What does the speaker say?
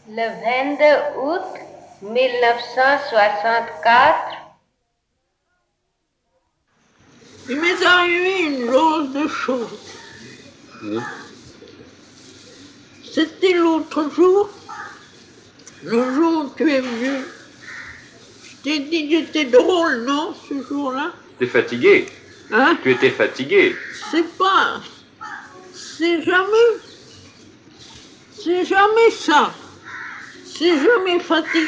Le 22 août 1964, il m'est arrivé une drôle de chose. C'était l'autre jour, le jour où tu es venu. Je t'ai dit que j'étais drôle, non, ce jour-là? T'es fatigué. Hein? Tu étais fatigué. C'est pas... C'est jamais ça. C'est jamais fatigué.